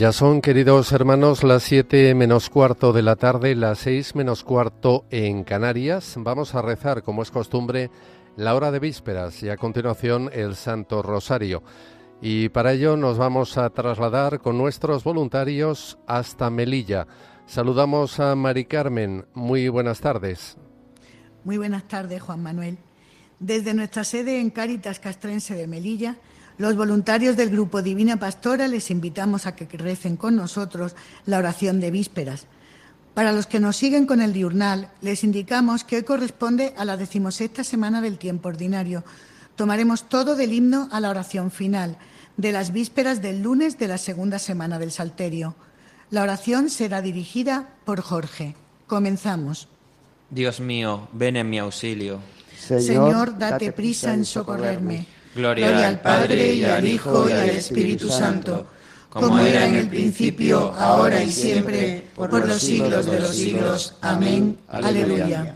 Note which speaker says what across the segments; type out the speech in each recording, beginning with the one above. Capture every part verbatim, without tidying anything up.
Speaker 1: Ya son, queridos hermanos, las siete menos cuarto de la tarde, las seis menos cuarto en Canarias. Vamos a rezar, como es costumbre, la hora de vísperas y a continuación el Santo Rosario. Y para ello nos vamos a trasladar con nuestros voluntarios hasta Melilla. Saludamos a Mari Carmen. Muy buenas tardes.
Speaker 2: Muy buenas tardes, Juan Manuel. Desde nuestra sede en Cáritas Castrense de Melilla, los voluntarios del Grupo Divina Pastora les invitamos a que recen con nosotros la oración de vísperas. Para los que nos siguen con el diurnal, les indicamos que hoy corresponde a la decimosexta semana del tiempo ordinario. Tomaremos todo del himno a la oración final, de las vísperas del lunes de la segunda semana del Salterio. La oración será dirigida por Jorge. Comenzamos.
Speaker 3: Dios mío, ven en mi auxilio.
Speaker 2: Señor, Señor date prisa en socorrerme.
Speaker 3: Gloria, Gloria al Padre, y al Hijo, y al Espíritu Santo, como era en el principio, ahora y siempre, por, por los siglos de los siglos. Amén. Aleluya.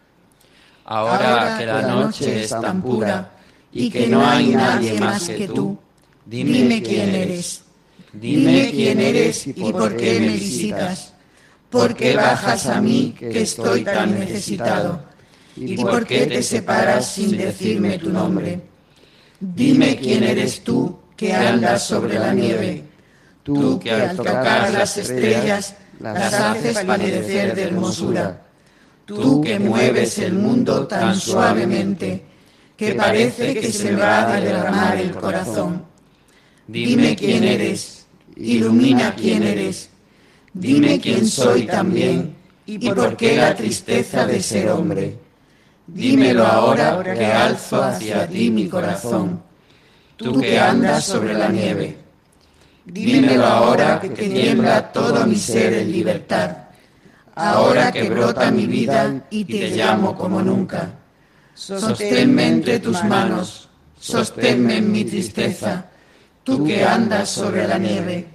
Speaker 3: Ahora, Ahora que la noche es tan pura, y que no hay nadie más que tú, dime quién eres. Dime quién eres y por qué me visitas. ¿Por qué bajas a mí, que estoy tan necesitado? ¿Y por qué te separas sin decirme tu nombre? Dime quién eres tú, que andas sobre la nieve, tú que al tocar las estrellas las haces palidecer de hermosura, tú que mueves el mundo tan suavemente que parece que se me va a derramar el corazón. Dime quién eres, ilumina quién eres, dime quién soy también y por qué la tristeza de ser hombre. Dímelo ahora que alzo hacia ti mi corazón, tú que andas sobre la nieve. Dímelo ahora que tiembla todo mi ser en libertad, ahora que brota mi vida y te llamo como nunca. Sosténme entre tus manos, sosténme en mi tristeza, tú que andas sobre la nieve.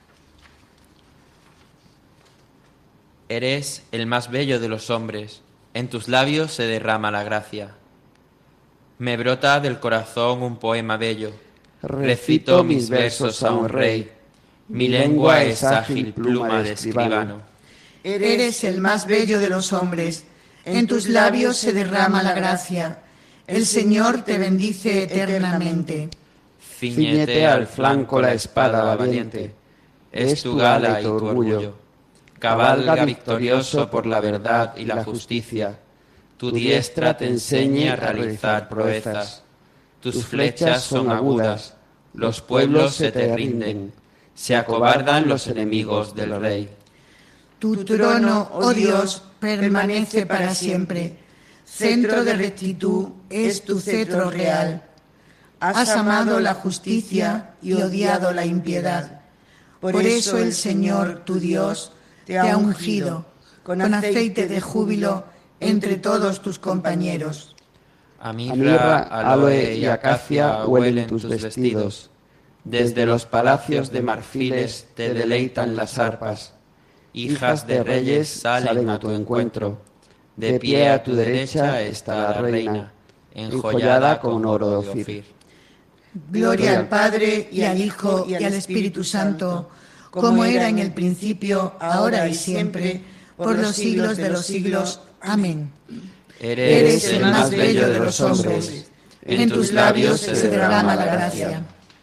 Speaker 3: Eres el más bello de los hombres. En tus labios se derrama la gracia. Me brota del corazón un poema bello. Recito mis versos a un rey. Mi lengua es ágil pluma de escribano.
Speaker 2: Eres el más bello de los hombres. En tus labios se derrama la gracia. El Señor te bendice eternamente.
Speaker 3: Cíñete al flanco la espada valiente. Es tu gala y tu orgullo. Cabalga victorioso por la verdad y la justicia. Tu diestra te enseña a realizar proezas. Tus flechas son agudas. Los pueblos se te rinden. Se acobardan los enemigos del rey.
Speaker 2: Tu trono, oh Dios, permanece para siempre. Centro de rectitud es tu cetro real. Has amado la justicia y odiado la impiedad. Por eso el Señor, tu Dios, te ha ungido con aceite de júbilo entre todos tus compañeros.
Speaker 3: A mirra, aloe y acacia huelen tus vestidos. Desde los palacios de marfiles te deleitan las arpas. Hijas de reyes salen a tu encuentro. De pie a tu derecha está la reina, enjollada con oro de Ofir.
Speaker 2: Gloria al Padre, y al Hijo, y al Espíritu Santo, como era en el principio, ahora y siempre, por los siglos de los siglos. Amén.
Speaker 3: Eres el más bello de los hombres. En tus labios se derrama la gracia.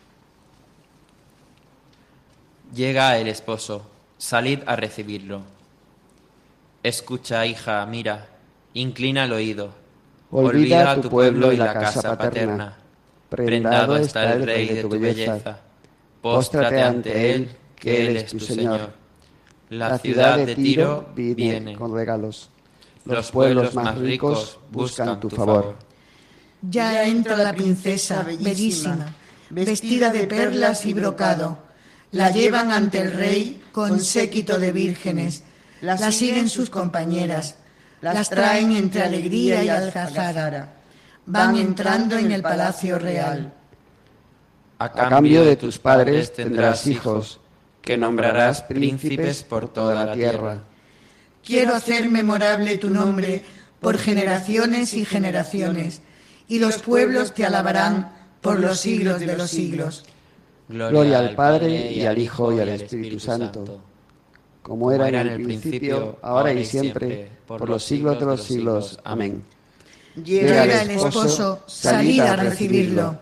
Speaker 3: Llega el esposo. Salid a recibirlo. Escucha, hija, mira, inclina el oído. Olvida a tu pueblo y la casa paterna. Prendado está el rey de tu belleza. Póstrate ante él, que él es tu Señor. La ciudad de Tiro viene
Speaker 4: con regalos.
Speaker 3: Los pueblos más ricos buscan tu favor.
Speaker 2: Ya entra la princesa bellísima, vestida de perlas y brocado. La llevan ante el rey con séquito de vírgenes. La siguen sus compañeras. Las traen entre alegría y algazara. Van entrando en el palacio real.
Speaker 3: A cambio de tus padres tendrás hijos, que nombrarás príncipes por toda la tierra.
Speaker 2: Quiero hacer memorable tu nombre por generaciones y generaciones, y los pueblos te alabarán por los siglos de los siglos.
Speaker 4: Gloria al Padre, y al Hijo, y al Espíritu Santo, como era en el principio, ahora y siempre, por los siglos de los siglos. Amén.
Speaker 2: Llega el esposo, salid a recibirlo.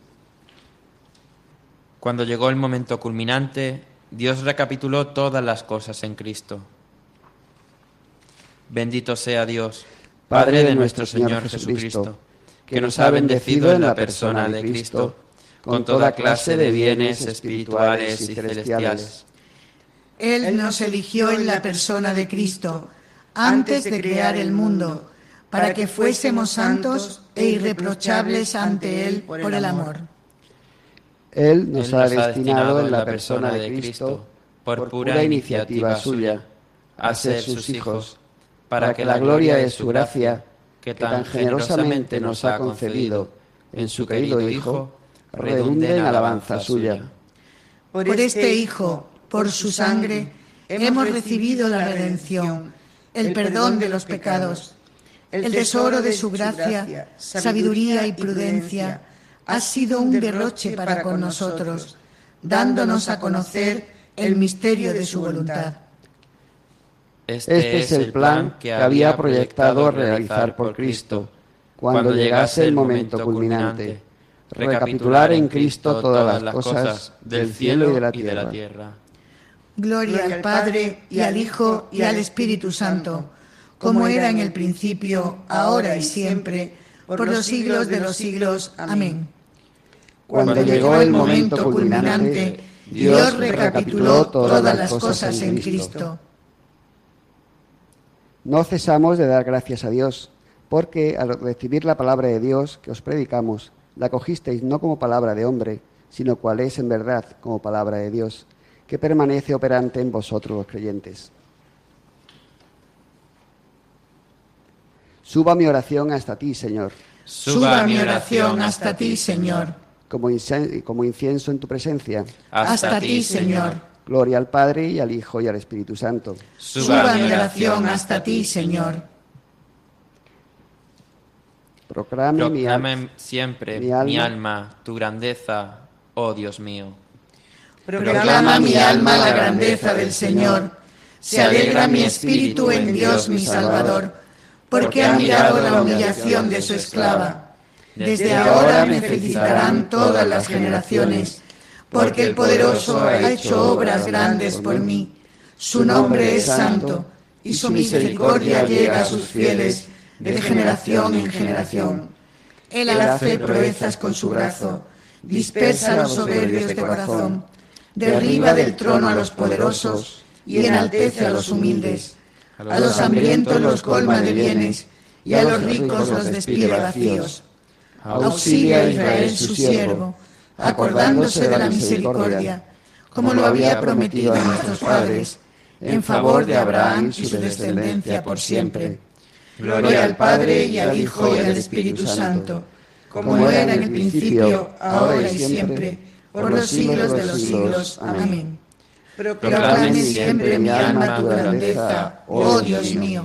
Speaker 3: Cuando llegó el momento culminante, Dios recapituló todas las cosas en Cristo. Bendito sea Dios, Padre de nuestro Señor Jesucristo, que nos ha bendecido en la persona de Cristo con toda clase de bienes espirituales y celestiales.
Speaker 2: Él nos eligió en la persona de Cristo antes de crear el mundo, para que fuésemos santos e irreprochables ante Él por el amor.
Speaker 4: Él nos ha destinado en la persona de Cristo, por pura iniciativa suya, a ser sus hijos, para que la gloria de su gracia, que tan generosamente nos ha concedido en su querido Hijo, redunde en alabanza suya.
Speaker 2: Por este Hijo, por su sangre, hemos recibido la redención, el perdón de los pecados, el tesoro de su gracia, sabiduría y prudencia, ha sido un derroche para con nosotros, dándonos a conocer el misterio de su voluntad.
Speaker 4: Este es el plan que había proyectado realizar por Cristo, cuando llegase el momento culminante, recapitular en Cristo todas las cosas del cielo y de la tierra.
Speaker 2: Gloria al Padre, y al Hijo, y al Espíritu Santo, como era en el principio, ahora y siempre, por los siglos de los siglos. Amén.
Speaker 4: Cuando llegó el momento culminante, Dios recapituló todas las cosas en Cristo. No cesamos de dar gracias a Dios, porque al recibir la palabra de Dios que os predicamos, la cogisteis no como palabra de hombre, sino cual es en verdad como palabra de Dios, que permanece operante en vosotros los creyentes. Suba mi oración hasta ti, Señor.
Speaker 2: Suba mi oración hasta ti, Señor.
Speaker 4: Como, incen- como incienso en tu presencia.
Speaker 2: Hasta ti, Señor.
Speaker 4: Gloria al Padre, y al Hijo, y al Espíritu Santo.
Speaker 2: Suba mi oración hasta ti, Señor.
Speaker 4: Proclame, mi, al-
Speaker 3: Proclame siempre,
Speaker 4: mi alma,
Speaker 3: mi alma, tu grandeza, oh Dios mío.
Speaker 2: Proclama mi alma la grandeza del Señor. Se alegra mi espíritu en Dios mi Salvador, porque ha mirado la humillación de su esclava. Desde ahora me felicitarán todas las generaciones, porque el Poderoso ha hecho obras grandes por mí. Su nombre es santo, y su misericordia llega a sus fieles de generación en generación. Él hace proezas con su brazo, dispersa a los soberbios de corazón, derriba del trono a los poderosos y enaltece a los humildes. A los hambrientos los colma de bienes, y a los ricos los despide vacíos. Auxilia a Israel su siervo, acordándose de la misericordia, como lo había prometido a nuestros padres, en favor de Abraham y su descendencia por siempre. Gloria al Padre, y al Hijo, y al Espíritu Santo, como era en el principio, ahora y siempre, por los siglos de los siglos. Amén. Proclame siempre mi alma tu grandeza, oh Dios mío.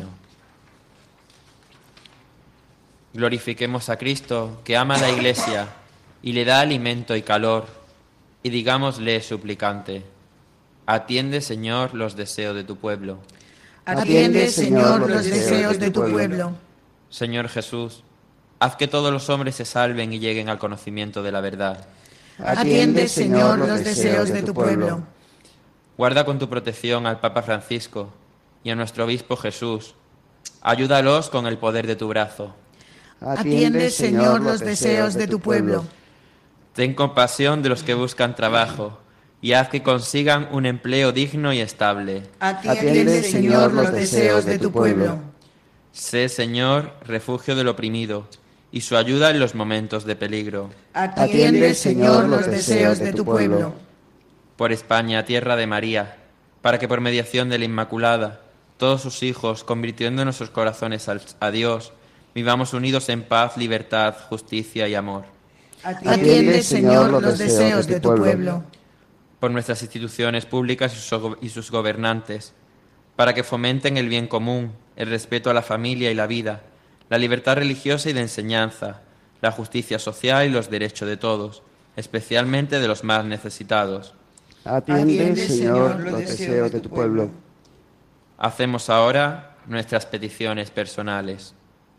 Speaker 3: Glorifiquemos a Cristo, que ama a la Iglesia y le da alimento y calor, y digámosle suplicante: atiende, Señor, los deseos de tu pueblo.
Speaker 2: Atiende, Señor, los deseos de tu pueblo.
Speaker 3: Señor Jesús, haz que todos los hombres se salven y lleguen al conocimiento de la verdad.
Speaker 2: Atiende, Señor, los deseos de tu pueblo.
Speaker 3: Guarda con tu protección al Papa Francisco y a nuestro obispo Jesús. Ayúdalos con el poder de tu brazo.
Speaker 2: Atiende, Señor, los deseos de tu pueblo.
Speaker 3: Ten compasión de los que buscan trabajo y haz que consigan un empleo digno y estable.
Speaker 2: Atiende, Señor, los deseos de tu pueblo.
Speaker 3: Sé, Señor, refugio del oprimido y su ayuda en los momentos de peligro.
Speaker 2: Atiende, Señor, los deseos de tu pueblo.
Speaker 3: Por España, tierra de María, para que por mediación de la Inmaculada, todos sus hijos, convirtiendo nuestros corazones al- a Dios, vivamos unidos en paz, libertad, justicia y amor.
Speaker 2: Atiende, Señor, los deseos de tu pueblo.
Speaker 3: Por nuestras instituciones públicas y sus, go- y sus gobernantes, para que fomenten el bien común, el respeto a la familia y la vida, la libertad religiosa y de enseñanza, la justicia social y los derechos de todos,
Speaker 5: especialmente de los más necesitados.
Speaker 4: Atiende, Señor, los deseos de tu pueblo.
Speaker 5: Hacemos ahora nuestras peticiones personales.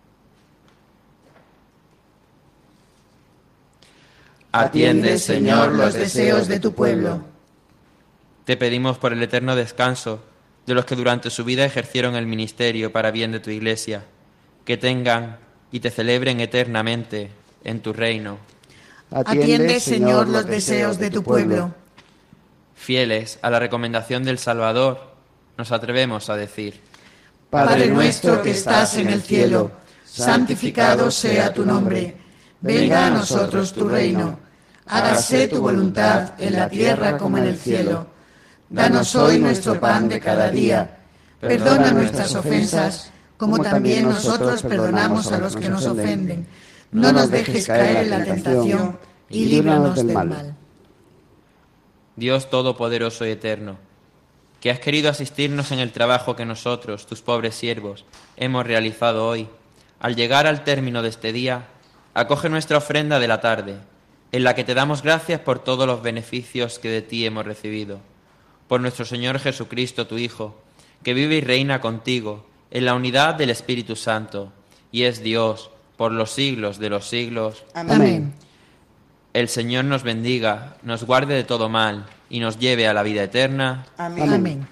Speaker 3: Atiende, Señor, los deseos de tu pueblo.
Speaker 5: Te pedimos por el eterno descanso de los que durante su vida ejercieron el ministerio para bien de tu Iglesia, que tengan y te celebren eternamente en tu reino.
Speaker 2: Atiende, Señor, los deseos de tu pueblo.
Speaker 5: Fieles a la recomendación del Salvador, nos atrevemos a decir:
Speaker 3: Padre nuestro que estás en el cielo, santificado sea tu nombre. Venga a nosotros tu reino. Hágase tu voluntad en la tierra como en el cielo. Danos hoy nuestro pan de cada día. Perdona nuestras ofensas, como también nosotros perdonamos a los que nos ofenden. No nos dejes caer en la tentación y líbranos del mal.
Speaker 5: Dios Todopoderoso y Eterno, que has querido asistirnos en el trabajo que nosotros, tus pobres siervos, hemos realizado hoy, al llegar al término de este día, acoge nuestra ofrenda de la tarde, en la que te damos gracias por todos los beneficios que de ti hemos recibido. Por nuestro Señor Jesucristo, tu Hijo, que vive y reina contigo en la unidad del Espíritu Santo, y es Dios por los siglos de los siglos.
Speaker 3: Amén.
Speaker 5: El Señor nos bendiga, nos guarde de todo mal y nos lleve a la vida eterna.
Speaker 3: Amén.
Speaker 2: Amén.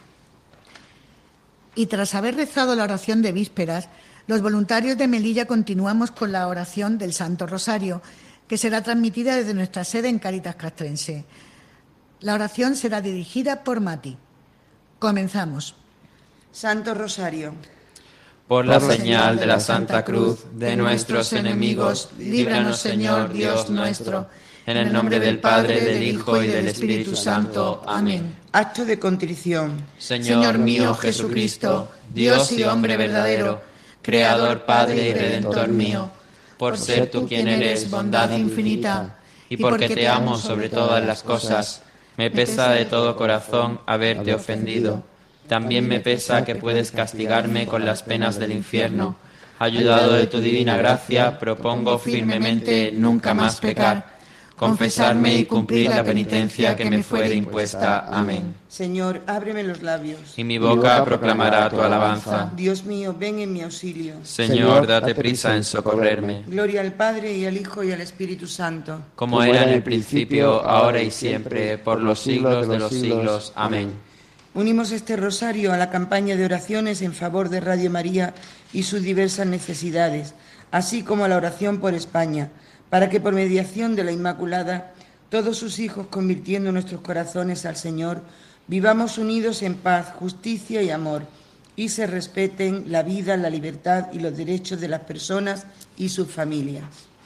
Speaker 2: Y tras haber rezado la oración de vísperas, los voluntarios de Melilla continuamos con la oración del Santo Rosario, que será transmitida desde nuestra sede en Cáritas Castrense. La oración será dirigida por Mati. Comenzamos.
Speaker 3: Santo Rosario.
Speaker 5: Por la señal de la Santa Cruz de nuestros enemigos, líbranos, Señor Dios nuestro, en el nombre del Padre, del Hijo y del Espíritu Santo. Amén.
Speaker 3: Acto de contrición.
Speaker 5: Señor mío Jesucristo, Dios y hombre verdadero, Creador, Padre y Redentor mío, por ser tú quien eres bondad infinita, y porque te amo sobre todas las cosas, me pesa de todo corazón haberte ofendido. También me pesa que puedes castigarme con las penas del infierno. Ayudado de tu divina gracia, propongo firmemente nunca más pecar, confesarme y cumplir la penitencia que me fuere impuesta. Amén.
Speaker 3: Señor, ábreme los labios.
Speaker 5: Y mi boca proclamará tu alabanza.
Speaker 3: Dios mío, ven en mi auxilio.
Speaker 5: Señor, date prisa en socorrerme.
Speaker 3: Gloria al Padre y al Hijo y al Espíritu Santo.
Speaker 5: Como era en el principio, ahora y siempre, por los siglos de los siglos. Amén.
Speaker 3: Unimos este rosario a la campaña de oraciones en favor de Radio María y sus diversas necesidades, así como a la oración por España, para que por mediación de la Inmaculada, todos sus hijos, convirtiendo nuestros corazones al Señor, vivamos unidos en paz, justicia y amor, y se respeten la vida, la libertad y los derechos de las personas y sus familias.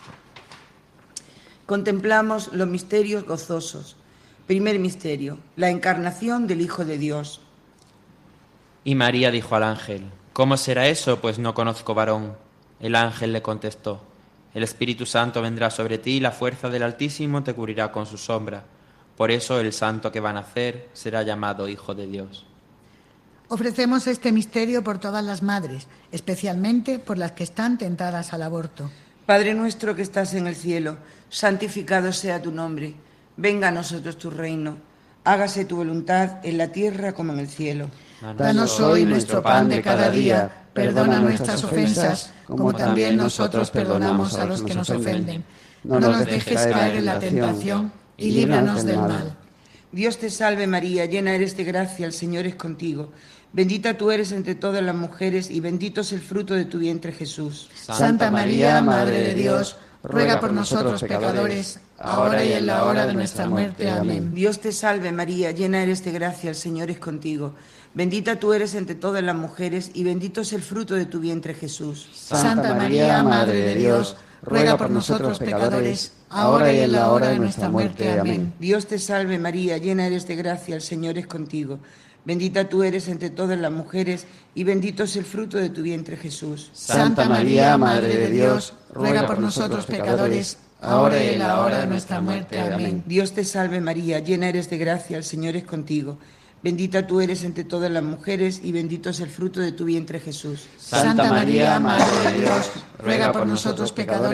Speaker 3: Contemplamos los misterios gozosos. Primer misterio, la encarnación del Hijo de Dios.
Speaker 5: Y María dijo al ángel: ¿Cómo será eso? Pues no conozco varón. El ángel le contestó: El Espíritu Santo vendrá sobre ti y la fuerza del Altísimo te cubrirá con su sombra. Por eso el santo que va a nacer será llamado Hijo de Dios.
Speaker 2: Ofrecemos este misterio por todas las madres, especialmente por las que están tentadas al aborto.
Speaker 3: Padre nuestro que estás en el cielo, santificado sea tu nombre. Venga a nosotros tu reino. Hágase tu voluntad en la tierra como en el cielo.
Speaker 2: Danos hoy nuestro pan de cada día. Perdona nuestras ofensas, como también nosotros perdonamos a los que nos ofenden. No nos dejes caer en la tentación y líbranos del mal.
Speaker 3: Dios te salve María, llena eres de gracia, el Señor es contigo. Bendita tú eres entre todas las mujeres y bendito es el fruto de tu vientre Jesús.
Speaker 2: Santa María, Madre de Dios, ruega por nosotros pecadores, ahora y en la hora de nuestra muerte. Amén.
Speaker 3: Dios te salve María, llena eres de gracia, el Señor es contigo. Bendita tú eres entre todas las mujeres y bendito es el fruto de tu vientre Jesús.
Speaker 2: Santa María, Madre de Dios, ruega por nosotros pecadores, ahora y en la hora de nuestra muerte. Amén.
Speaker 3: Dios te salve María, llena eres de gracia, el Señor es contigo. Bendita tú eres entre todas las mujeres y bendito es el fruto de tu vientre Jesús.
Speaker 2: Santa María, Madre de Dios, ruega por nosotros pecadores, ahora y en la hora de nuestra muerte. Amén.
Speaker 3: Dios te salve María, llena eres de gracia, el Señor es contigo. Bendita tú eres entre todas las mujeres y bendito es el fruto de tu vientre Jesús.
Speaker 2: Santa María, Madre de Dios, ruega por nosotros pecadores,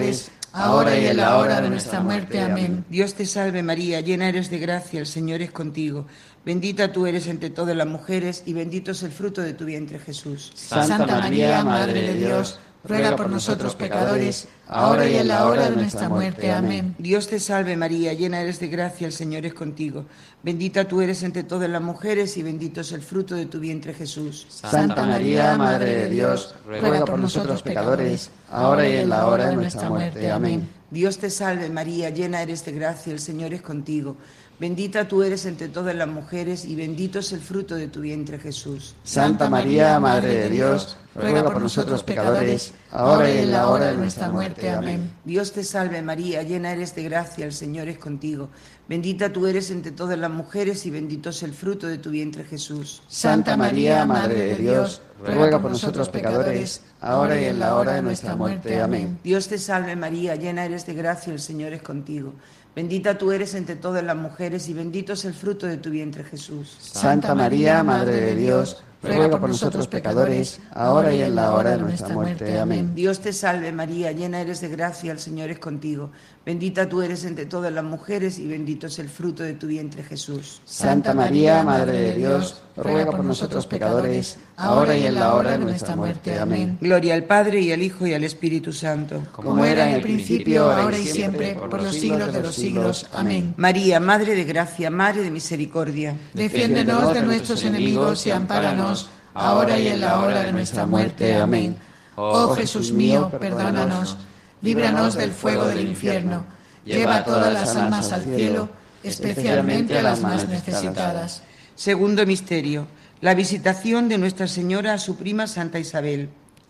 Speaker 3: ahora y en la hora de nuestra muerte. Amén.
Speaker 6: Dios te salve María, llena eres de gracia, el Señor es contigo. Bendita tú eres entre todas las mujeres y bendito es el fruto de tu vientre, Jesús.
Speaker 3: Santa María, Madre de Dios, ruega por nosotros pecadores, ahora y en la hora de nuestra muerte. Amén.
Speaker 6: Dios te salve María, llena eres de gracia, el Señor es contigo. Bendita tú eres entre todas las mujeres y bendito es el fruto de tu vientre, Jesús.
Speaker 4: Santa María, Madre de Dios, ruega por nosotros pecadores, ahora y en la hora de nuestra muerte. Amén.
Speaker 6: Dios te salve María, llena eres de gracia, el Señor es contigo. Bendita tú eres entre todas las mujeres y bendito es el fruto de tu vientre, Jesús.
Speaker 4: Santa María, Madre de Dios, ruega por nosotros pecadores, ahora y en la hora de nuestra muerte. Amén.
Speaker 6: Dios te salve María, llena eres de gracia, el Señor es contigo. Bendita tú eres entre todas las mujeres y bendito es el fruto de tu vientre, Jesús.
Speaker 4: Santa María, Madre de Dios, ruega por nosotros pecadores, ahora y en la hora de nuestra muerte. Amén.
Speaker 6: Dios te salve María, llena eres de gracia, el Señor es contigo. Bendita tú eres entre todas las mujeres y bendito es el fruto de tu vientre, Jesús.
Speaker 4: Santa María, Madre de Dios, ruega por nosotros pecadores, ahora y en la hora de nuestra muerte. Amén.
Speaker 6: Dios te salve María, llena eres de gracia, el Señor es contigo. Bendita tú eres entre todas las mujeres y bendito es el fruto de tu vientre, Jesús.
Speaker 4: Santa María, Madre de Dios, ruega por nosotros pecadores, ahora y en la hora de nuestra muerte. Amén.
Speaker 6: Gloria al Padre y al Hijo y al Espíritu Santo.
Speaker 3: Como era en el principio, ahora y siempre, por los siglos de los siglos. Amén.
Speaker 6: María, Madre de gracia, Madre de misericordia,
Speaker 3: defiéndenos de nuestros enemigos y ampáranos, ahora y en la hora de nuestra muerte. Amén. Oh Jesús mío, perdónanos, líbranos del fuego del infierno, lleva a todas las almas al cielo, especialmente a las más necesitadas.
Speaker 6: Segundo misterio, la visitación de Nuestra Señora a su prima Santa Isabel.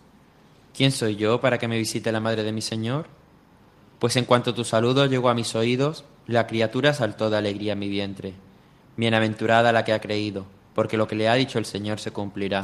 Speaker 5: ¿Quién soy yo para que me visite la madre de mi Señor? Pues en cuanto tu saludo llegó a mis oídos, la criatura saltó de alegría en mi vientre. Bienaventurada la que ha creído, porque lo que le ha dicho el Señor se cumplirá.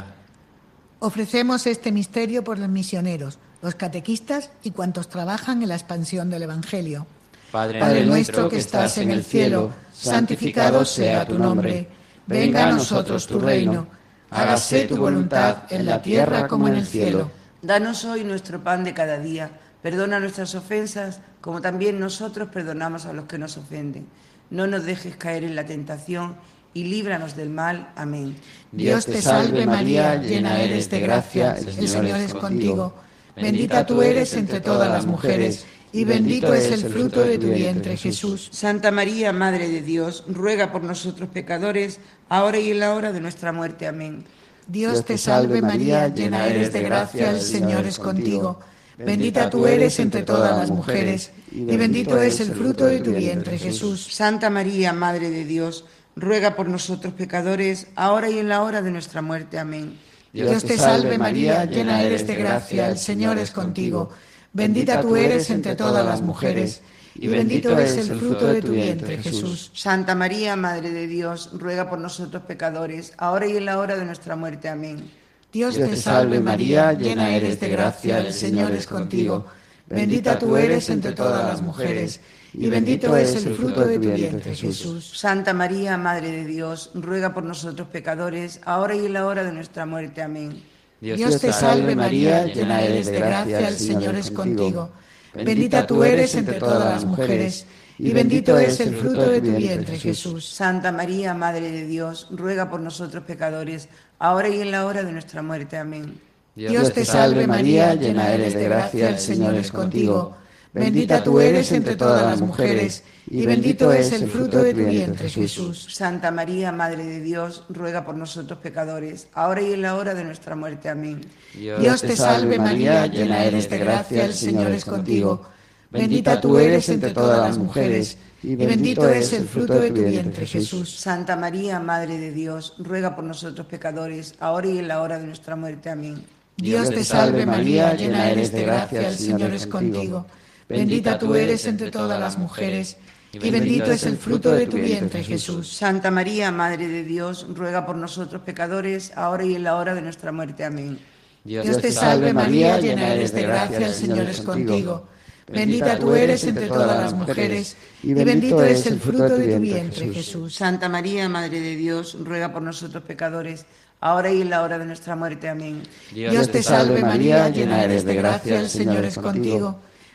Speaker 2: Ofrecemos este misterio por los misioneros, los catequistas y cuantos trabajan en la expansión del Evangelio.
Speaker 5: Padre,
Speaker 2: Padre nuestro que estás en el cielo, santificado sea tu nombre. Venga a nosotros tu reino. Hágase tu voluntad en la tierra como en el cielo.
Speaker 6: Danos hoy nuestro pan de cada día. Perdona nuestras ofensas, como también nosotros perdonamos a los que nos ofenden. No nos dejes caer en la tentación y líbranos del mal. Amén.
Speaker 2: Dios te salve María, llena eres de gracia, el Señor es contigo. Bendita tú eres entre todas las mujeres, y bendito es el fruto de tu vientre, Jesús.
Speaker 6: Santa María, Madre de Dios, ruega por nosotros pecadores, ahora y en la hora de nuestra muerte. Amén.
Speaker 2: Dios te salve María, llena eres de gracia, el Señor es contigo. Bendita tú eres entre todas las mujeres, y bendito es el fruto de tu vientre, Jesús.
Speaker 6: Santa María, Madre de Dios, ruega por nosotros pecadores, ahora y en la hora de nuestra muerte. Amén.
Speaker 2: Dios te salve María, llena eres de gracia, el Señor es contigo. Bendita tú eres entre todas las mujeres, y bendito es el fruto de tu vientre, Jesús.
Speaker 6: Santa María, Madre de Dios, ruega por nosotros pecadores, ahora y en la hora de nuestra muerte. Amén.
Speaker 2: Dios te salve María, llena eres de gracia, el Señor es contigo. Bendita tú eres entre todas las mujeres, y bendito es el fruto de tu vientre, Jesús.
Speaker 6: Santa María, Madre de Dios, ruega por nosotros pecadores, ahora y en la hora de nuestra muerte. Amén.
Speaker 2: Dios te salve María, llena eres de gracia, el Señor es contigo. Bendita tú eres entre todas las mujeres, y bendito es el fruto de tu vientre, Jesús.
Speaker 6: Santa María, Madre de Dios, ruega por nosotros pecadores, ahora y en la hora de nuestra muerte. Amén.
Speaker 2: Dios te salve María, llena eres de gracia, el Señor es contigo. Bendita tú eres entre todas las mujeres, y bendito es el fruto de tu vientre, Jesús.
Speaker 6: Santa María, Madre de Dios, ruega por nosotros pecadores, ahora y en la hora de nuestra muerte. Amén.
Speaker 2: Dios te salve María, llena eres de gracia, el Señor es contigo. Bendita tú eres entre todas las mujeres, y bendito es el fruto de tu vientre, Jesús.
Speaker 6: Santa María, Madre de Dios, ruega por nosotros pecadores, ahora y en la hora de nuestra muerte. Amén.
Speaker 2: Dios te salve María, llena eres de gracia, el Señor es contigo. Bendita tú eres entre todas las mujeres, y bendito es el fruto de tu vientre, Jesús.
Speaker 6: Santa María, Madre de Dios, ruega por nosotros pecadores, ahora y en la hora de nuestra muerte. Amén.
Speaker 2: Dios te salve María, llena eres de gracia, el Señor es contigo. Bendita tú eres entre todas las mujeres, y bendito es el fruto de tu vientre, Jesús.
Speaker 6: Santa María, Madre de Dios, ruega por nosotros pecadores, ahora y en la hora de nuestra muerte. Amén.
Speaker 2: Dios te salve María, llena eres de gracia, el Señor es contigo.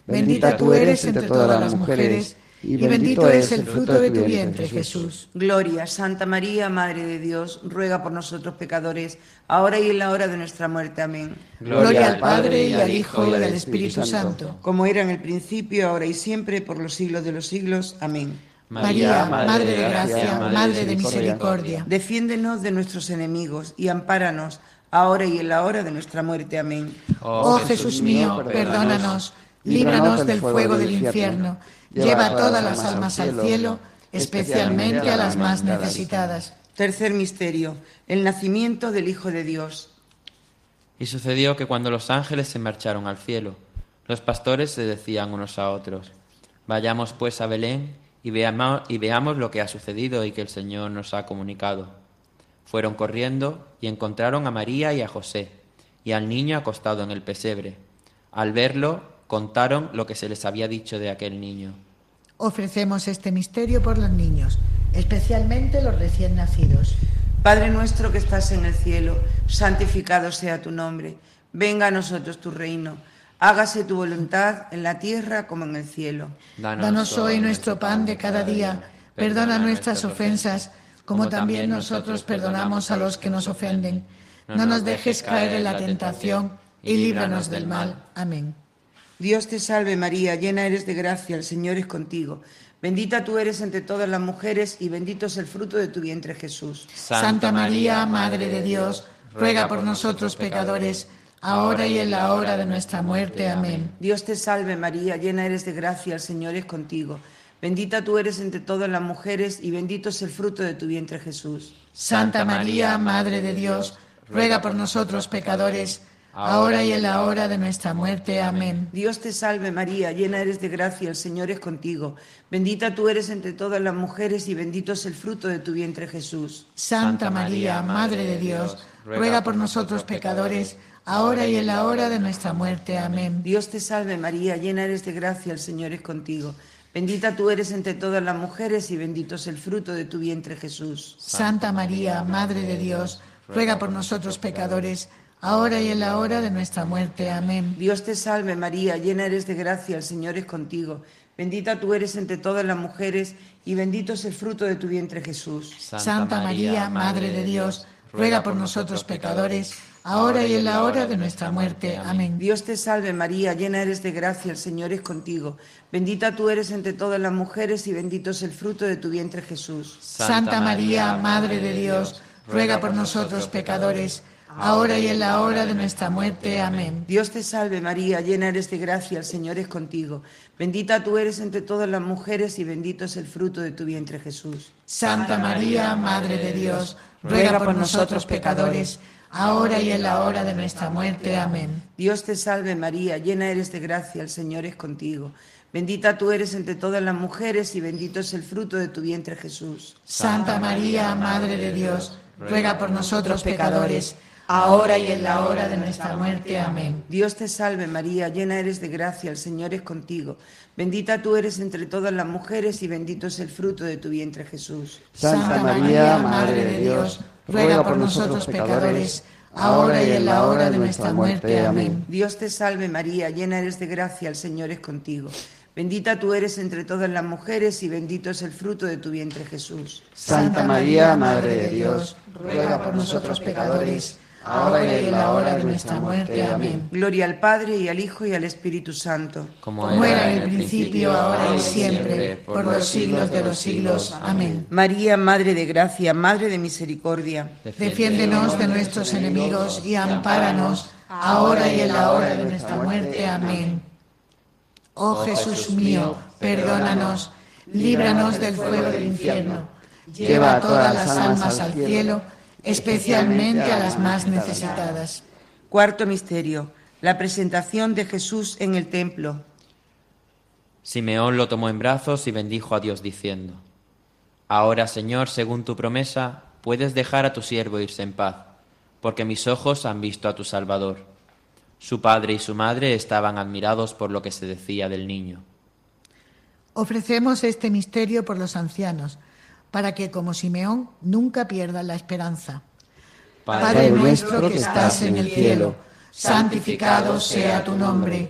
Speaker 2: Bendita tú eres entre todas las mujeres, y bendito es el fruto de tu vientre, Jesús.
Speaker 6: Gloria, Santa María, Madre de Dios, ruega por nosotros pecadores, ahora y en la hora de nuestra muerte. Amén.
Speaker 2: Gloria al Padre, y al Hijo, y al Espíritu Santo.
Speaker 6: Como era en el principio, ahora y siempre, por los siglos de los siglos. Amén.
Speaker 2: María, Madre de gracia, Madre de misericordia.
Speaker 6: Defiéndenos de nuestros enemigos y ampáranos, ahora y en la hora de nuestra muerte. Amén.
Speaker 2: Oh Jesús mío, perdónanos, líbranos del fuego del infierno, lleva todas las almas al cielo, especialmente a las más necesitadas.
Speaker 6: Tercer misterio, el nacimiento del Hijo de Dios.
Speaker 5: Y sucedió que cuando los ángeles se marcharon al cielo, los pastores se decían unos a otros: vayamos pues a Belén y veamos, y veamos lo que ha sucedido y que el Señor nos ha comunicado. Fueron corriendo y encontraron a María y a José, y al niño acostado en el pesebre. Al verlo, contaron lo que se les había dicho de aquel niño.
Speaker 2: Ofrecemos este misterio por los niños, especialmente los recién nacidos.
Speaker 6: Padre nuestro que estás en el cielo, santificado sea tu nombre. Venga a nosotros tu reino. Hágase tu voluntad en la tierra como en el cielo.
Speaker 2: Danos, Danos hoy nuestro pan de cada día. Perdona nuestras ofensas, como también nosotros perdonamos a los que nos ofenden. No nos dejes caer en la tentación y líbranos del mal. Amén.
Speaker 6: Dios te salve María, llena eres de gracia, el Señor es contigo. Bendita tú eres entre todas las mujeres y bendito es el fruto de tu vientre, Jesús.
Speaker 2: Santa María, Madre de Dios, ruega por nosotros pecadores, ahora y en la hora de nuestra muerte. Amén.
Speaker 6: Dios te salve María, llena eres de gracia, el Señor es contigo. Bendita tú eres entre todas las mujeres y bendito es el fruto de tu vientre, Jesús.
Speaker 2: Santa María, Madre de Dios, ruega por nosotros pecadores, ahora y en la hora de nuestra muerte. Amén.
Speaker 6: Dios te salve María, llena eres de gracia, el Señor es contigo. Bendita tú eres entre todas las mujeres y bendito es el fruto de tu vientre, Jesús.
Speaker 2: Santa María, Madre de Dios, ruega por nosotros pecadores, ahora y en la hora de nuestra muerte. Amén.
Speaker 6: Dios te salve María, llena eres de gracia, el Señor es contigo. Bendita tú eres entre todas las mujeres y bendito es el fruto de tu vientre, Jesús.
Speaker 2: Santa María, Madre de Dios, ruega por nosotros pecadores, ahora y en la hora de nuestra muerte. Amén.
Speaker 6: Dios te salve María, llena eres de gracia, el Señor es contigo. Bendita tú eres entre todas las mujeres y bendito es el fruto de tu vientre, Jesús.
Speaker 2: Santa María, Madre de Dios, ruega por nosotros pecadores, ahora y en la hora de nuestra muerte. Amén.
Speaker 6: Dios te salve María, llena eres de gracia, el Señor es contigo. Bendita tú eres entre todas las mujeres y bendito es el fruto de tu vientre, Jesús.
Speaker 2: Santa María, Madre de Dios, ruega por nosotros pecadores, ahora y en la hora de nuestra muerte. Amén.
Speaker 6: Dios te salve María, llena eres de gracia, el Señor es contigo. Bendita tú eres entre todas las mujeres y bendito es el fruto de tu vientre, Jesús.
Speaker 2: Santa María, Madre de Dios, ruega por nosotros pecadores, ahora y en la hora de nuestra muerte. Amén.
Speaker 6: Dios te salve María, llena eres de gracia, el Señor es contigo. Bendita tú eres entre todas las mujeres y bendito es el fruto de tu vientre, Jesús.
Speaker 2: Santa María, Madre de Dios, ruega por nosotros pecadores, ahora y en la hora de nuestra muerte. Amén.
Speaker 6: Dios te salve María, llena eres de gracia, el Señor es contigo. Bendita tú eres entre todas las mujeres y bendito es el fruto de tu vientre, Jesús.
Speaker 2: Santa María, Madre de Dios, ruega por nosotros pecadores, ahora y en la hora de nuestra muerte. Amén.
Speaker 6: Dios te salve María, llena eres de gracia, el Señor es contigo. Bendita tú eres entre todas las mujeres y bendito es el fruto de tu vientre, Jesús.
Speaker 2: Santa María, Madre de Dios, ruega por nosotros pecadores, ahora y en la hora de nuestra muerte. Amén.
Speaker 6: Gloria al Padre, y al Hijo, y al Espíritu Santo.
Speaker 2: Como era en el principio, ahora y siempre, por los siglos de los siglos. Amén.
Speaker 6: María, Madre de gracia, Madre de misericordia,
Speaker 2: defiéndenos de nuestros enemigos y ampáranos, ahora y en la hora de nuestra muerte. Amén. Oh Jesús mío, perdónanos, líbranos del fuego del infierno, lleva a todas las almas al cielo, especialmente a las más necesitadas.
Speaker 6: Cuarto misterio, la presentación de Jesús en el templo.
Speaker 5: Simeón lo tomó en brazos y bendijo a Dios diciendo: Ahora, Señor, según tu promesa, puedes dejar a tu siervo irse en paz, porque mis ojos han visto a tu Salvador. Su padre y su madre estaban admirados por lo que se decía del niño.
Speaker 2: Ofrecemos este misterio por los ancianos, para que, como Simeón, nunca pierdan la esperanza. Padre nuestro que estás en el cielo, santificado sea tu nombre.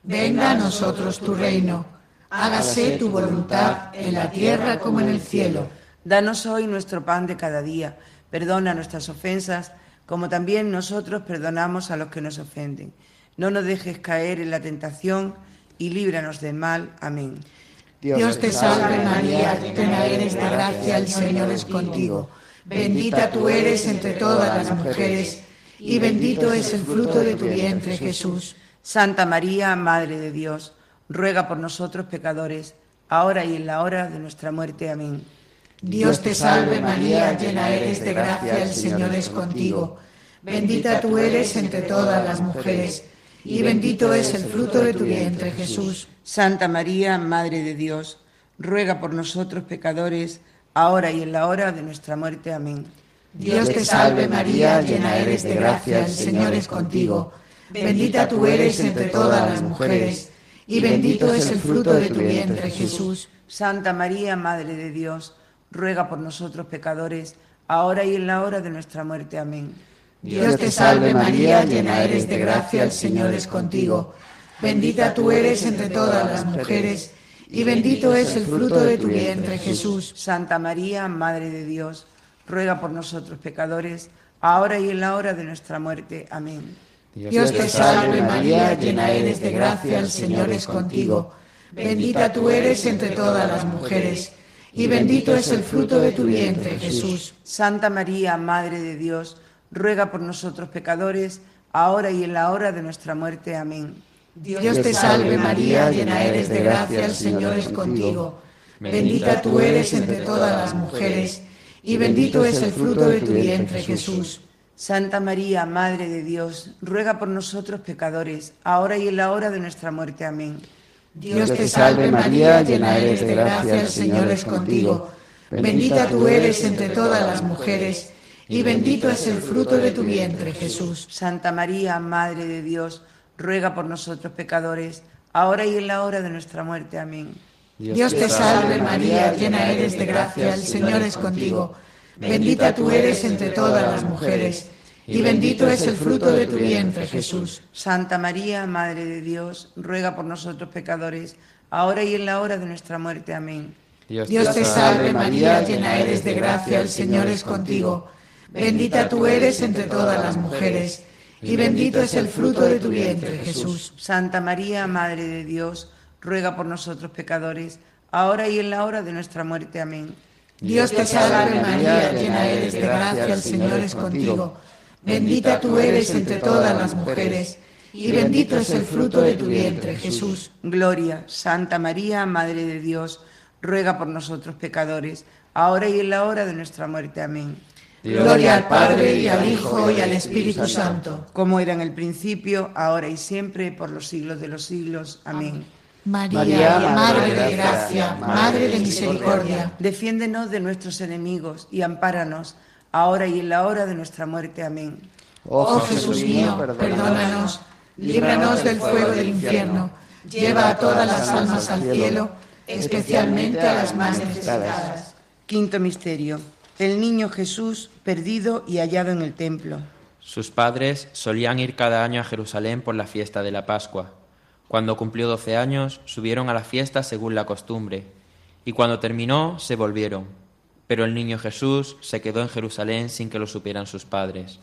Speaker 2: venga a nosotros tu reino. Hágase tu voluntad en la tierra como en el cielo.
Speaker 6: Danos hoy nuestro pan de cada día. Perdona nuestras ofensas, como también nosotros perdonamos a los que nos ofenden. No nos dejes caer en la tentación y líbranos del mal. Amén.
Speaker 2: Dios, Dios te salve María, llena eres de gracia, el Señor es contigo. Bendita tú eres entre todas las mujeres, y bendito es el fruto de tu vientre, Jesús.
Speaker 6: Santa María, Madre de Dios, ruega por nosotros pecadores, ahora y en la hora de nuestra muerte. Amén.
Speaker 2: Dios te salve María, llena eres de gracia, el Señor es contigo. Bendita tú eres entre todas las mujeres, y bendito es el fruto de tu vientre, Jesús.
Speaker 6: Santa María, Madre de Dios, ruega por nosotros pecadores, ahora y en la hora de nuestra muerte. Amén.
Speaker 2: Dios te salve María, llena eres de gracia, el Señor es contigo. Bendita tú eres entre todas las mujeres, y bendito es el fruto de tu vientre, Jesús.
Speaker 6: Santa María, Madre de Dios, ruega por nosotros pecadores, ahora y en la hora de nuestra muerte. Amén.
Speaker 2: Dios te salve María, llena eres de gracia, el Señor es contigo. Bendita tú eres entre todas las mujeres, y bendito es el fruto de tu vientre, Jesús.
Speaker 6: Santa María, Madre de Dios, ruega por nosotros pecadores, ahora y en la hora de nuestra muerte. Amén.
Speaker 2: Dios te salve María, llena eres de gracia, el Señor es contigo. Bendita tú eres entre todas las mujeres, y bendito es el fruto de tu vientre, Jesús.
Speaker 6: Santa María, Madre de Dios, ruega por nosotros pecadores, ahora y en la hora de nuestra muerte. Amén.
Speaker 2: Dios te salve María, llena eres de gracia, el Señor es contigo. Bendita tú eres entre todas las mujeres, y bendito es el fruto de tu vientre, Jesús.
Speaker 6: Santa María, Madre de Dios, ruega por nosotros pecadores, ahora y en la hora de nuestra muerte. Amén.
Speaker 2: Dios te salve María, llena eres de gracia, el Señor es contigo. Bendita tú eres entre todas las mujeres, y bendito es el fruto de tu vientre, Jesús.
Speaker 6: Santa María, Madre de Dios, ruega por nosotros pecadores, ahora y en la hora de nuestra muerte. Amén.
Speaker 2: Dios te salve María, llena eres de gracia, el Señor es contigo. Bendita tú eres entre todas las mujeres, y bendito es el fruto de tu vientre, Jesús.
Speaker 6: Santa María, Madre de Dios, ruega por nosotros pecadores, ahora y en la hora de nuestra muerte. Amén.
Speaker 2: Dios te salve María, llena eres de gracia, el Señor es contigo. Bendita tú eres entre todas las mujeres, y bendito es el fruto de tu vientre, Jesús.
Speaker 6: Santa María, Madre de Dios, ruega por nosotros pecadores, ahora y en la hora de nuestra muerte. Amén.
Speaker 2: Dios te salve María, llena eres de gracia, el Señor es contigo. Bendita tú eres entre todas las mujeres, y bendito es el fruto de tu vientre, Jesús.
Speaker 6: Gloria, Santa María, Madre de Dios, ruega por nosotros pecadores, ahora y en la hora de nuestra muerte. Amén.
Speaker 2: Gloria al Padre, y al Hijo, y al Espíritu Santo.
Speaker 6: Como era en el principio, ahora y siempre, por los siglos de los siglos. Amén.
Speaker 2: María, María, Madre de gracia, Madre de misericordia,
Speaker 6: defiéndenos de nuestros enemigos y ampáranos, ahora y en la hora de nuestra muerte. Amén.
Speaker 2: Oh Jesús mío, perdónanos, líbranos del fuego del infierno, lleva a todas las almas al cielo, especialmente a las más necesitadas.
Speaker 6: Quinto misterio: el niño Jesús perdido y hallado en el templo.
Speaker 5: Sus padres solían ir cada año a Jerusalén por la fiesta de la Pascua. Cuando cumplió doce años, subieron a la fiesta según la costumbre, y cuando terminó, se volvieron. Pero el niño Jesús se quedó en Jerusalén sin que lo supieran sus padres.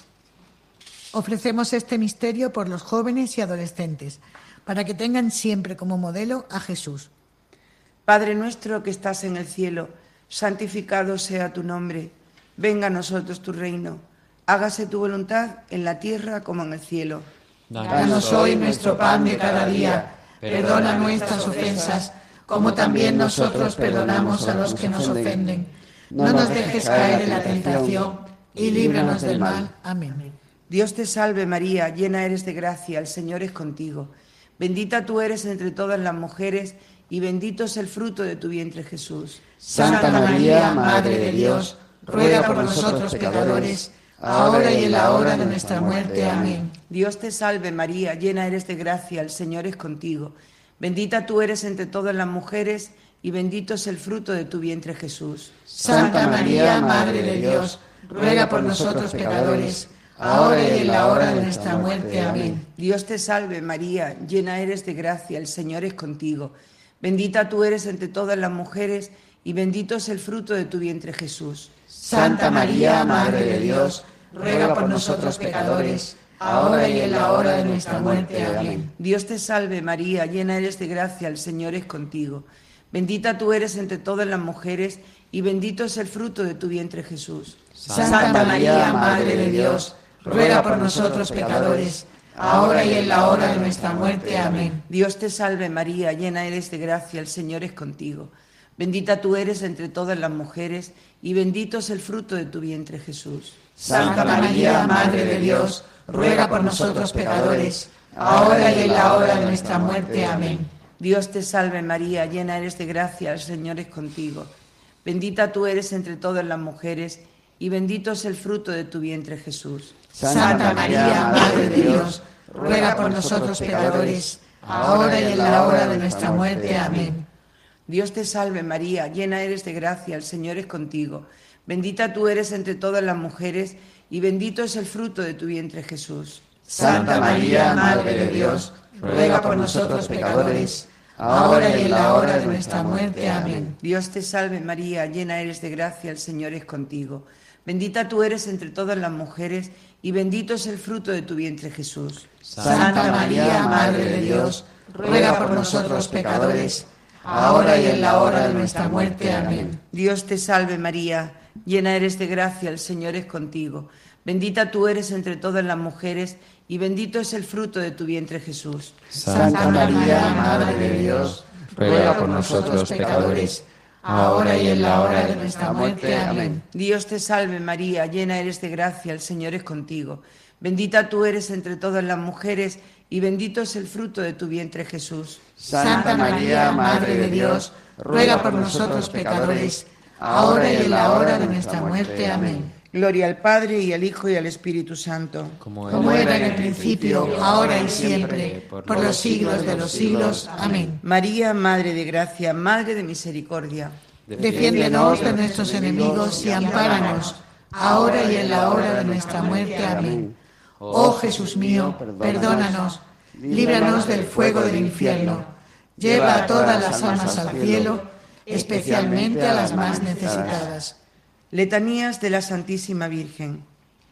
Speaker 2: Ofrecemos este misterio por los jóvenes y adolescentes, para que tengan siempre como modelo a Jesús.
Speaker 6: Padre nuestro que estás en el cielo, santificado sea tu nombre. Venga a nosotros tu reino. Hágase tu voluntad en la tierra como en el cielo.
Speaker 2: Danos hoy nuestro pan de cada día. Perdona nuestras ofensas, como también nosotros perdonamos a los que nos ofenden. No nos dejes caer en la tentación, y líbranos del mal. Amén.
Speaker 6: Dios te salve María, llena eres de gracia, el Señor es contigo. Bendita tú eres entre todas las mujeres, y bendito es el fruto de tu vientre, Jesús.
Speaker 2: Santa María, Madre de Dios, ruega por nosotros pecadores, ahora y en la hora de nuestra muerte. Amén.
Speaker 6: Dios te salve María, llena eres de gracia, el Señor es contigo. Bendita tú eres entre todas las mujeres, y bendito es el fruto de tu vientre, Jesús.
Speaker 2: Santa María, Madre de Dios, ruega por nosotros pecadores,
Speaker 3: ahora y en la hora de nuestra muerte. Amén.
Speaker 6: Dios te salve María, llena eres de gracia, el Señor es contigo. Bendita tú eres entre todas las mujeres y bendito es el fruto de tu vientre Jesús.
Speaker 3: Santa María, Madre de Dios, ruega por nosotros pecadores, ahora y en la hora de nuestra muerte. Amén.
Speaker 6: Dios te salve María, llena eres de gracia, el Señor es contigo. Bendita tú eres entre todas las mujeres y bendito es el fruto de tu vientre Jesús.
Speaker 3: Santa María, Madre de Dios, ruega por nosotros pecadores, ahora y en la hora de nuestra muerte. Amén.
Speaker 6: Dios te salve María, llena eres de gracia, el Señor es contigo. Bendita tú eres entre todas las mujeres y bendito es el fruto de tu vientre Jesús.
Speaker 3: Santa María, Madre de Dios, ruega por nosotros pecadores, ahora y en la hora de nuestra muerte. Amén.
Speaker 6: Dios te salve María, llena eres de gracia, el Señor es contigo. Bendita tú eres entre todas las mujeres y bendito es el fruto de tu vientre Jesús.
Speaker 3: Santa María, Madre de Dios, ruega por nosotros pecadores, ahora y en la hora de nuestra muerte. Amén.
Speaker 6: Dios te salve María, llena eres de gracia, el Señor es contigo. Bendita tú eres entre todas las mujeres y bendito es el fruto de tu vientre Jesús.
Speaker 3: Santa María, Madre de Dios, ruega por nosotros pecadores, ahora y en la hora de nuestra muerte. Amén.
Speaker 6: Dios te salve María, llena eres de gracia, el Señor es contigo. Bendita tú eres entre todas las mujeres y bendito es el fruto de tu vientre Jesús.
Speaker 3: Santa María, Madre de Dios, ruega por nosotros pecadores, ahora y en la hora de nuestra muerte. Amén.
Speaker 6: Dios te salve María, llena eres de gracia, el Señor es contigo. Bendita tú eres entre todas las mujeres y bendito es el fruto de tu vientre Jesús.
Speaker 3: Santa María, Madre de Dios, ruega por nosotros pecadores, ahora y en la hora de nuestra muerte. Amén.
Speaker 6: Dios te salve María, llena eres de gracia, el Señor es contigo. Bendita tú eres entre todas las mujeres y bendito es el fruto de tu vientre Jesús.
Speaker 3: Santa María, Madre de Dios, ruega por nosotros pecadores, ahora y en la hora de nuestra muerte. Amén.
Speaker 6: Gloria al Padre y al Hijo y al Espíritu Santo.
Speaker 3: Como era en el principio, ahora y siempre, por los siglos de los siglos. Amén.
Speaker 6: María, Madre de gracia, Madre de misericordia.
Speaker 3: Defiéndenos de nuestros enemigos y ampáranos, ahora y en la hora de nuestra muerte. Amén. Oh Jesús mío, perdónanos, líbranos del fuego del infierno, lleva a todas las almas al cielo, especialmente a las más necesitadas.
Speaker 6: Letanías de la Santísima Virgen.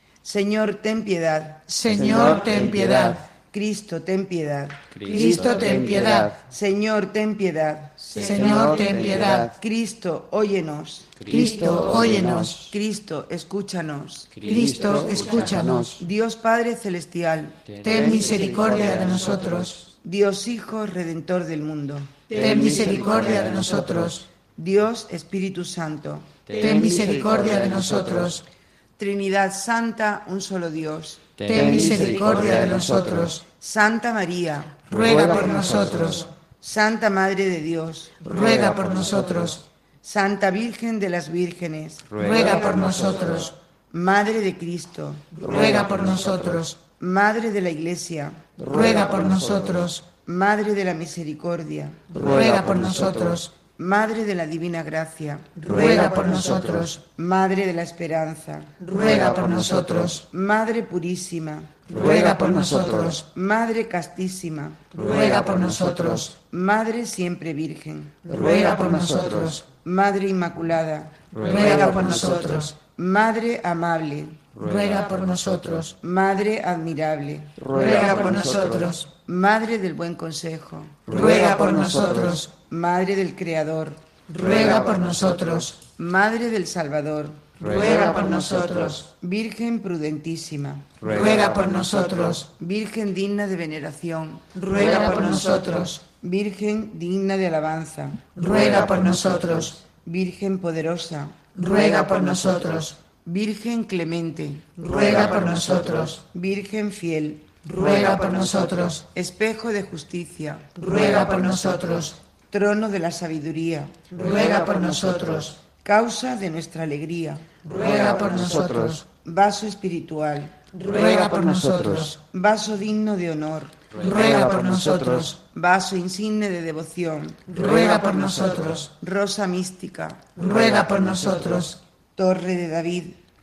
Speaker 6: Señor, ten piedad.
Speaker 3: Señor, ten piedad.
Speaker 6: Cristo, ten piedad.
Speaker 3: Cristo, ten piedad.
Speaker 6: Señor, ten piedad.
Speaker 3: Señor, ten piedad.
Speaker 6: Cristo, óyenos.
Speaker 3: Cristo, óyenos.
Speaker 6: Cristo, escúchanos.
Speaker 3: Cristo, escúchanos.
Speaker 6: Dios Padre Celestial,
Speaker 3: ten misericordia de nosotros.
Speaker 6: Dios Hijo Redentor del mundo,
Speaker 3: ten misericordia de nosotros.
Speaker 6: Dios Espíritu Santo,
Speaker 3: ten misericordia de nosotros.
Speaker 6: Trinidad Santa, un solo Dios,
Speaker 3: ten misericordia de nosotros.
Speaker 6: Santa María,
Speaker 3: ruega por nosotros.
Speaker 6: Santa Madre de Dios,
Speaker 3: ruega por nosotros.
Speaker 6: Santa Virgen de las Vírgenes,
Speaker 3: ruega por nosotros.
Speaker 6: Madre de Cristo,
Speaker 3: ruega por nosotros.
Speaker 6: Madre de la Iglesia,
Speaker 3: ruega por nosotros.
Speaker 6: Madre de la Misericordia,
Speaker 3: ruega por nosotros.
Speaker 6: Madre de la Divina Gracia,
Speaker 3: ruega por nosotros.
Speaker 6: Madre de la Esperanza,
Speaker 3: ruega por nosotros.
Speaker 6: Madre Purísima,
Speaker 3: ruega por nosotros.
Speaker 6: Madre Castísima,
Speaker 3: ruega por nosotros.
Speaker 6: Madre Siempre Virgen,
Speaker 3: ruega por nosotros.
Speaker 6: Madre Inmaculada,
Speaker 3: ruega por nosotros.
Speaker 6: Madre Amable,
Speaker 3: ruega por nosotros.
Speaker 6: Madre Admirable,
Speaker 3: ruega por nosotros.
Speaker 6: Madre del Buen Consejo,
Speaker 3: ruega por nosotros.
Speaker 6: Madre del Creador,
Speaker 3: ruega por nosotros.
Speaker 6: Madre del Salvador,
Speaker 3: ruega por nosotros.
Speaker 6: Virgen prudentísima,
Speaker 3: ruega por nosotros.
Speaker 6: Virgen digna de veneración,
Speaker 3: ruega por nosotros.
Speaker 6: Virgen digna de alabanza,
Speaker 3: ruega por nosotros.
Speaker 6: Virgen poderosa,
Speaker 3: ruega por nosotros.
Speaker 6: Virgen clemente,
Speaker 3: ruega por nosotros.
Speaker 6: Virgen fiel,
Speaker 3: ruega por nosotros.
Speaker 6: Espejo de justicia,
Speaker 3: ruega por nosotros.
Speaker 6: Trono de la sabiduría,
Speaker 3: ruega por nosotros.
Speaker 6: Causa de nuestra alegría,
Speaker 3: ruega por nosotros.
Speaker 6: Vaso espiritual,
Speaker 3: ruega por nosotros.
Speaker 6: Vaso digno de honor,
Speaker 3: ruega por nosotros.
Speaker 6: Vaso insigne de devoción,
Speaker 3: ruega por nosotros.
Speaker 6: Rosa mística,
Speaker 3: ruega por nosotros.
Speaker 6: Torre de David,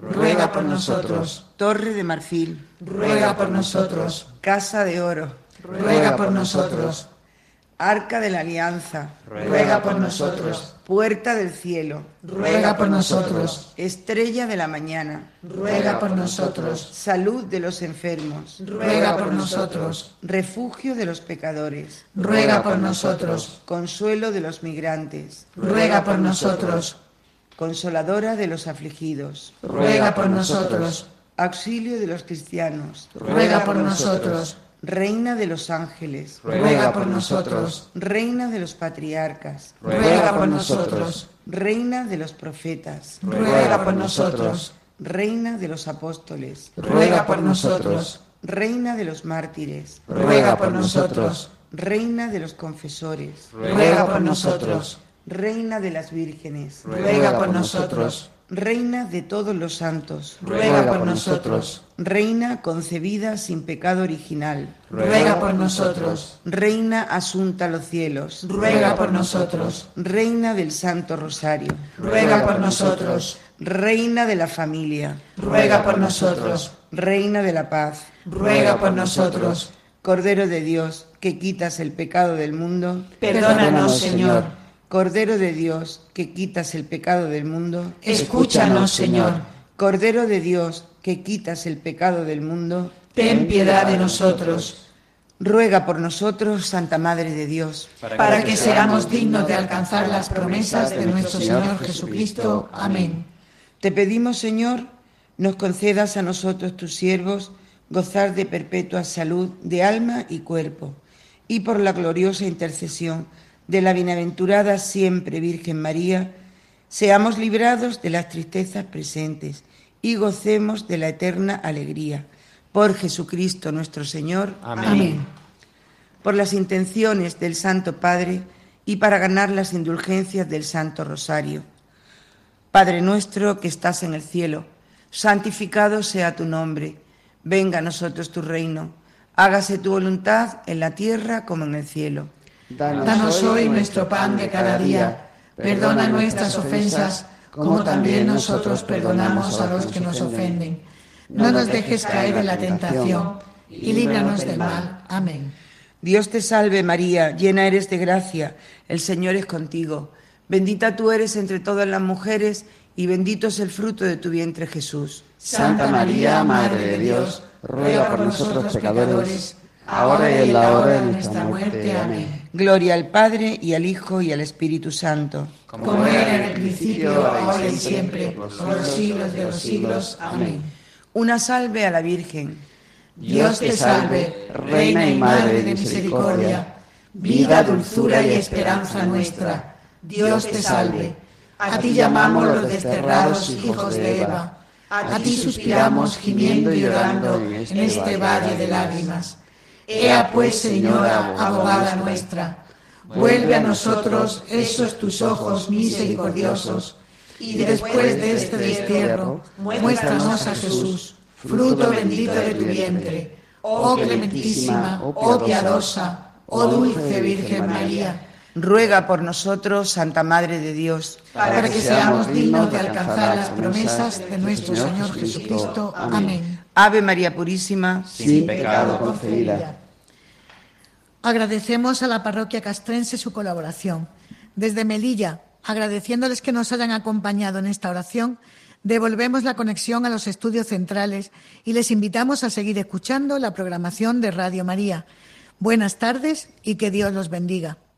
Speaker 3: ruega por nosotros.
Speaker 6: Torre de marfil,
Speaker 3: ruega por nosotros.
Speaker 6: Casa de oro,
Speaker 3: ruega por nosotros.
Speaker 6: Arca de la alianza,
Speaker 3: ruega por nosotros.
Speaker 6: Puerta del cielo,
Speaker 3: ruega por nosotros.
Speaker 6: Estrella de la mañana,
Speaker 3: ruega por nosotros.
Speaker 6: Salud de los enfermos,
Speaker 3: ruega por nosotros.
Speaker 6: Refugio de los pecadores,
Speaker 3: ruega por nosotros.
Speaker 6: Consuelo de los migrantes,
Speaker 3: ruega por nosotros.
Speaker 6: Consoladora de los afligidos,
Speaker 3: ruega por nosotros.
Speaker 6: Auxilio de los cristianos,
Speaker 3: ruega por nosotros.
Speaker 6: Reina de los ángeles,
Speaker 3: ruega por nosotros.
Speaker 6: Reina de los patriarcas,
Speaker 3: ruega por nosotros.
Speaker 6: Reina de los profetas,
Speaker 3: ruega por nosotros.
Speaker 6: Reina de los apóstoles,
Speaker 3: ruega por nosotros.
Speaker 6: Reina de los mártires,
Speaker 3: ruega por nosotros.
Speaker 6: Reina de los confesores,
Speaker 3: ruega por nosotros.
Speaker 6: Reina de las vírgenes,
Speaker 3: ruega por nosotros.
Speaker 6: Reina de todos los santos,
Speaker 3: ruega por nosotros.
Speaker 6: Reina concebida sin pecado original,
Speaker 3: ruega por nosotros.
Speaker 6: Reina asunta a los cielos,
Speaker 3: ruega por nosotros.
Speaker 6: Reina del Santo Rosario,
Speaker 3: ruega por nosotros.
Speaker 6: Reina de la familia,
Speaker 3: ruega por nosotros.
Speaker 6: Reina de la paz,
Speaker 3: ruega por nosotros.
Speaker 6: Cordero de Dios, que quitas el pecado del mundo,
Speaker 3: perdónanos, Señor.
Speaker 6: Cordero de Dios, que quitas el pecado del mundo,
Speaker 3: escúchanos, Señor.
Speaker 6: Cordero de Dios, que quitas el pecado del mundo,
Speaker 3: ten piedad de nosotros.
Speaker 6: Ruega por nosotros, Santa Madre de Dios,
Speaker 3: para, para que seamos dignos de alcanzar las promesas de nuestro Señor Jesucristo. Amén.
Speaker 6: Te pedimos, Señor, nos concedas a nosotros, tus siervos, gozar de perpetua salud de alma y cuerpo, y por la gloriosa intercesión de la bienaventurada siempre Virgen María, seamos librados de las tristezas presentes y gocemos de la eterna alegría. Por Jesucristo nuestro Señor.
Speaker 3: Amén. Amén.
Speaker 6: Por las intenciones del Santo Padre y para ganar las indulgencias del Santo Rosario. Padre nuestro que estás en el cielo, santificado sea tu nombre. Venga a nosotros tu reino. Hágase tu voluntad en la tierra como en el cielo.
Speaker 3: Danos, Danos hoy nuestro pan de cada día. Perdona nuestras ofensas, como también nosotros perdonamos a los que nos ofenden. No nos dejes caer en la tentación y líbranos del mal. Amén.
Speaker 6: Dios te salve María, llena eres de gracia, el Señor es contigo. Bendita tú eres entre todas las mujeres y bendito es el fruto de tu vientre Jesús.
Speaker 3: Santa María, Madre de Dios, ruega por nosotros pecadores, ahora y en la hora de nuestra muerte. Amén.
Speaker 6: Gloria al Padre, y al Hijo, y al Espíritu Santo.
Speaker 3: Como era en el principio, ahora y siempre, por los siglos de los siglos. Amén.
Speaker 6: Una salve a la Virgen.
Speaker 3: Dios te salve, Reina y Madre de misericordia, vida, dulzura y esperanza nuestra. Dios te salve. A ti llamamos los desterrados hijos de Eva. A ti suspiramos gimiendo y llorando en este valle de lágrimas. Ea pues, Señora, abogada nuestra, vuelve a nosotros esos tus ojos misericordiosos, y después de este destierro, muéstranos a Jesús, fruto bendito de tu vientre. Oh clementísima, oh piadosa, oh dulce Virgen María,
Speaker 6: ruega por nosotros, Santa Madre de Dios,
Speaker 3: para que seamos dignos de alcanzar las promesas de nuestro Señor Jesucristo. Amén.
Speaker 6: Ave María Purísima,
Speaker 3: sin pecado concebida. Agradecemos a la parroquia castrense su colaboración. Desde Melilla, agradeciéndoles que nos hayan acompañado en esta oración, devolvemos la conexión a los estudios centrales y les invitamos a seguir escuchando la programación de Radio María. Buenas tardes y que Dios los bendiga.